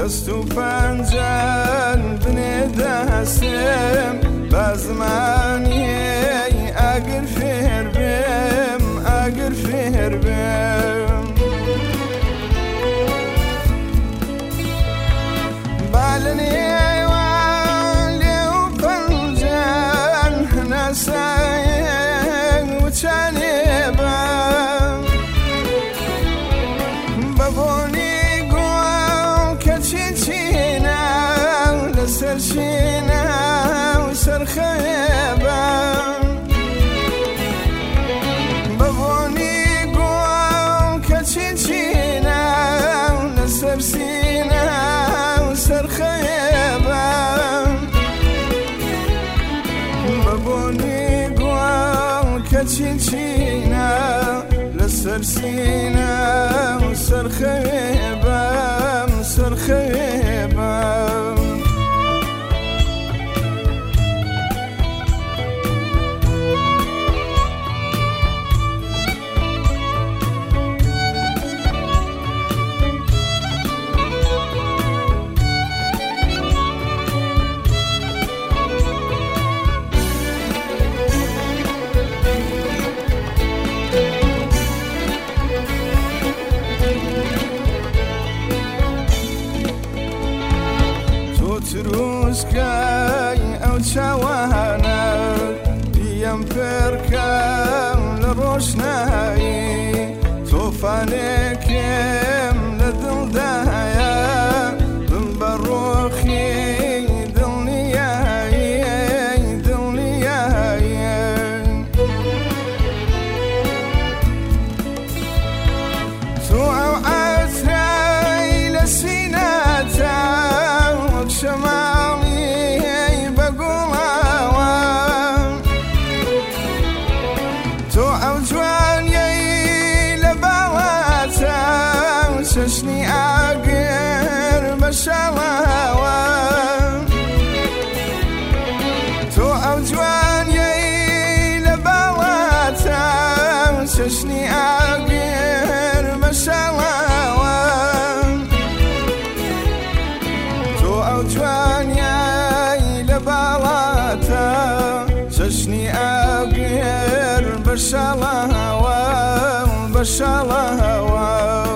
دەست و پەنجەن بنێدەسێم بە زمانی ئەگەر فێر بێم ئەگەر فێر بێم با لە نێوان لێ و پەنجەن هەناسایەن وچانێ بەم بە بۆنی گوڵ کە چینچینە لەسەر چینە و سەرخەوێ بەم بە بۆنی گوڵ کە چینچینە لەسەر سینە و سەرخەوێ بەم بە بۆنی گوڵ کە چینچینە لەسەر سینە و سەرخەوێ بەم سەرخەوێ بەم تروسکای ئەو چاوانە دیەم پێرکەم لە ڕۆشنایی تۆفانێکم لە دڵدایە بم بە ڕۆخی دڵنیایی دڵنیایی تۆ ئەو ئاسرای لە سینەتە وەک شەماڵی بە گوڵاوە تۆ ئەو جوانیەی لە باواتە چەشنی ئاگر بە شاڵاوە تۆ ئەو جوانیەی لە باواتە چەشنی ئاگر بە شاڵاوە تۆ ئەو جوانیەی لە باواتە چەشنی ئاگر بە شاڵاوە بە شاڵاوە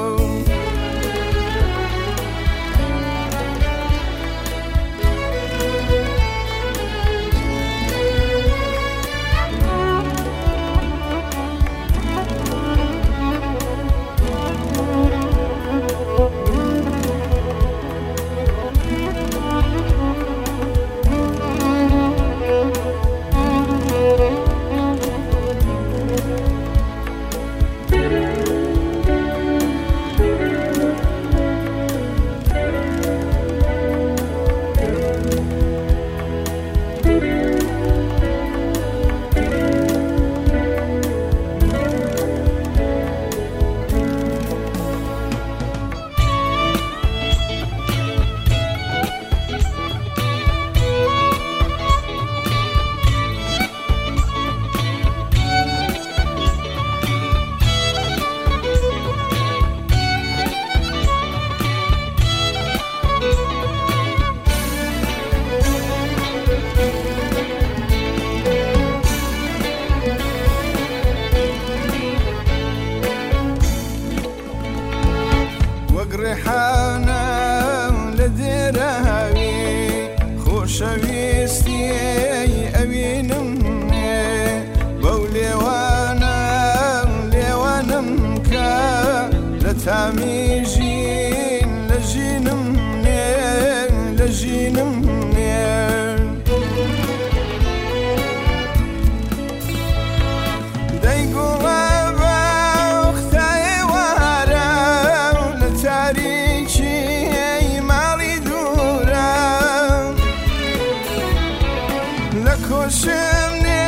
ڕێحانە لە دێراوی خۆشەویستی ئەوینم بەو لێوانم کە لە تامیژین لە ژینم لە ژینم لە کۆشم